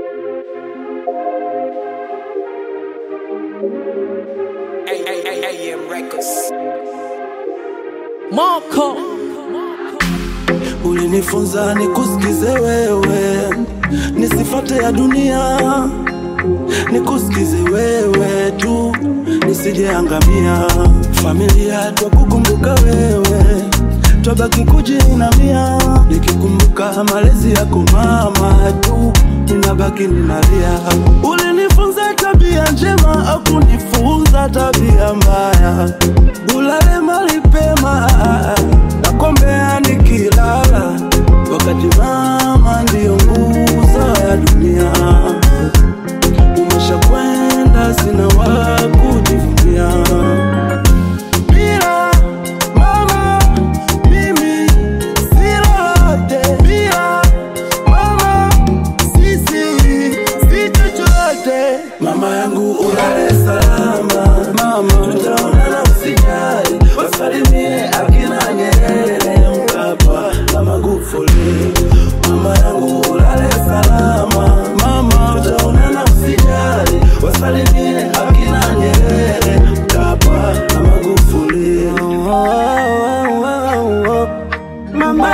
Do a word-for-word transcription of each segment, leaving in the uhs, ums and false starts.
A M Records. Marco, ulinifunza nikusikize wewe, nisifate ya dunia, nikusikize wewe tu, nisijeangamia. Familia twakukumbuka wewe, twabaki kujinamia, nikikumbuka malezi yako mama tu, ninabaki ninalia. Ulinifunza tabia njema, au kunifunza tabia mbaya? Ulale mahali pema, nakuombea nikilala, wakati mama ndiyo nguzo ya dunia. Umeshakwenda, sina wa kujivunia. Bila mama mimi si lolote, bila mama sisi si chochote. Mama yangu ulale salama, mama tutaonana usijali, wasalimie akina Nyerere, Mkapa na Magufuli. Mama yangu ulale salama, mama tutaonana usijali, wasalimie akina Nyerere, Mkapa na Magufuli. Oh, oh, oh, oh. Mama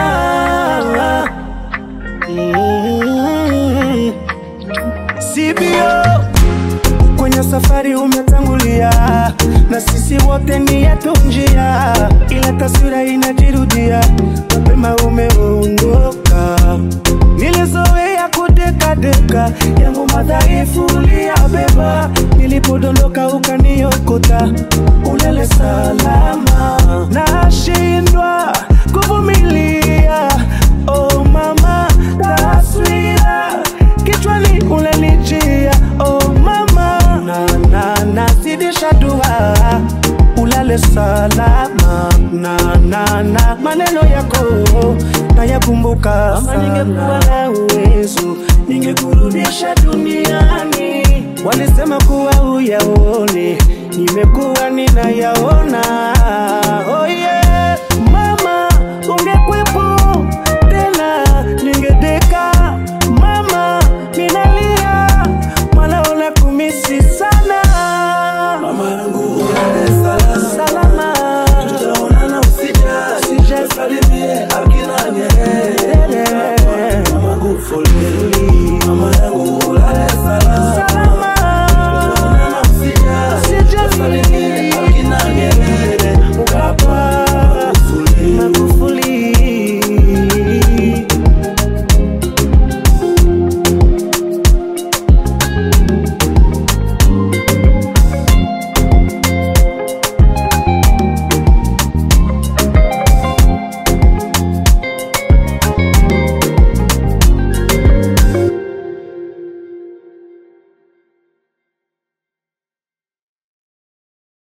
mm-hmm. C B O kwenye safari umetangulia, na sisi wote ni yetu njia, ila taswira inajirudia, mapema umeondoka. Nilizoea kudeka deka, yangu madhaifu uliyabeba, nilipodondoka ukaniokota. Ulale salama, nashindwa kuvumilia. Oh mama, taswira kichwani unanijia. Oh mama, na na na zidisha dua, ulale salama. Na na na maneno yako nayakumbuka sana. Mama, ningekuwa na uwezo